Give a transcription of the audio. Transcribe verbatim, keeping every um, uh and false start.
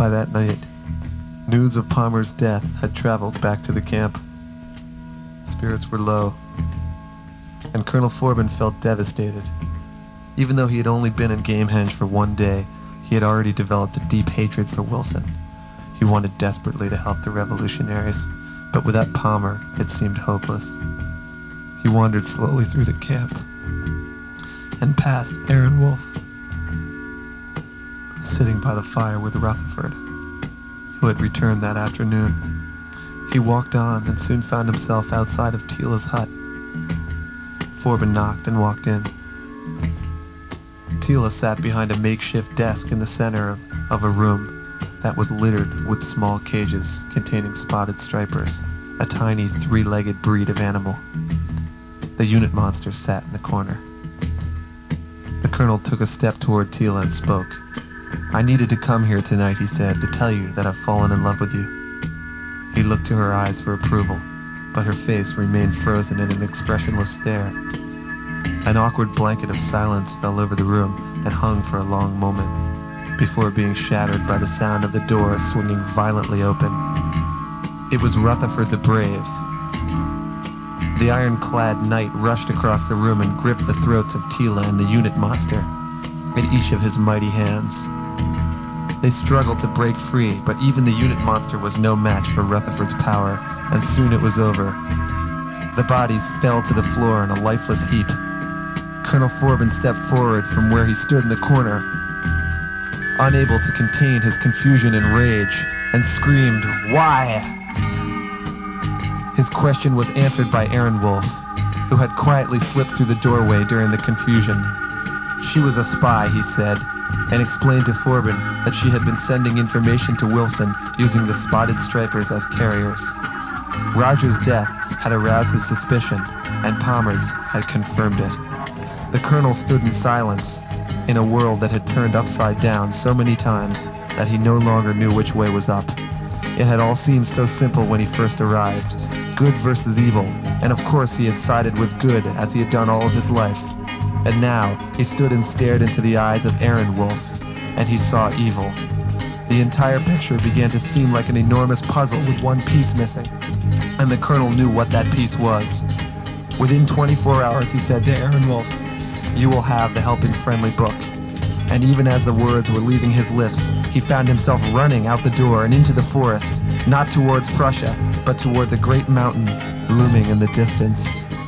By that night, news of Palmer's death had traveled back to the camp. Spirits were low, and Colonel Forbin felt devastated. Even though he had only been in Gamehenge for one day, he had already developed a deep hatred for Wilson. He wanted desperately to help the revolutionaries, but without Palmer, it seemed hopeless. He wandered slowly through the camp and passed Aaron Wolf, sitting by the fire with Rutherford, who had returned that afternoon. He walked on and soon found himself outside of Tila's hut. Forbin knocked and walked in. Tila sat behind a makeshift desk in the center of, of a room that was littered with small cages containing spotted stripers, a tiny three-legged breed of animal. The unit monster sat in the corner. The colonel took a step toward Tila and spoke. "I needed to come here tonight," he said, "to tell you that I've fallen in love with you." He looked to her eyes for approval, but her face remained frozen in an expressionless stare. An awkward blanket of silence fell over the room and hung for a long moment, before being shattered by the sound of the door swinging violently open. It was Rutherford the Brave. The ironclad knight rushed across the room and gripped the throats of Tila and the unit monster in each of his mighty hands. They struggled to break free, but even the unit monster was no match for Rutherford's power, and soon it was over. The bodies fell to the floor in a lifeless heap. Colonel Forbin stepped forward from where he stood in the corner, unable to contain his confusion and rage, and screamed, "Why?" His question was answered by Aaron Wolf, who had quietly slipped through the doorway during the confusion. She was a spy, he said, and explained to Forbin that she had been sending information to Wilson using the spotted stripers as carriers. Roger's death had aroused his suspicion, and Palmer's had confirmed it. The colonel stood in silence, in a world that had turned upside down so many times that he no longer knew which way was up. It had all seemed so simple when he first arrived. Good versus evil, and of course he had sided with good as he had done all of his life. And now he stood and stared into the eyes of Aaron Wolf, and he saw evil. The entire picture began to seem like an enormous puzzle with one piece missing, and the colonel knew what that piece was. Within twenty-four hours, he said to Aaron Wolf, "You will have the Helping Friendly book." And even as the words were leaving his lips, he found himself running out the door and into the forest, not towards Prussia, but toward the great mountain looming in the distance.